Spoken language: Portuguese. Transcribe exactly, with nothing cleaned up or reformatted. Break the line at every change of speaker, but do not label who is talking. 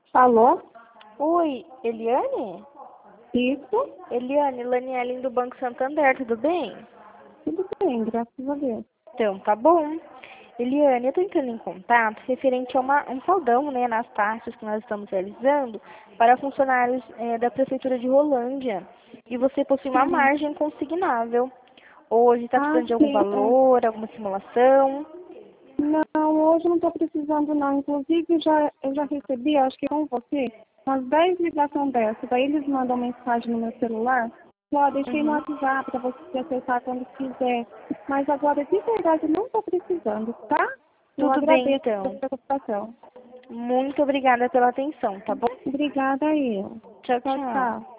Alô?
Oi, Eliane?
Isso?
Eliane, Laniele do Banco Santander, tudo bem?
Tudo bem, graças a Deus.
Então, tá bom. Eliane, eu tô entrando em contato referente a uma, um saldão, né, nas taxas que nós estamos realizando para funcionários eh, da Prefeitura de Rolândia. E você possui uma
Sim.
margem consignável. Hoje está
Ah,
precisando de algum
sim. é.
valor, alguma simulação?
Não, hoje eu não estou precisando não. Inclusive, já, eu já recebi, acho que com você, umas dez ligações dessas. Daí eles mandam mensagem no meu celular. Ó, deixei no
Uhum.
WhatsApp para você acessar quando quiser. Mas agora, de verdade, eu não estou precisando, tá? Eu
Tudo bem,
agradeço a sua
então.
preocupação.
Muito obrigada pela atenção, tá bom?
Obrigada a eu.
Tchau,
Tchau,
tchau.
tchau.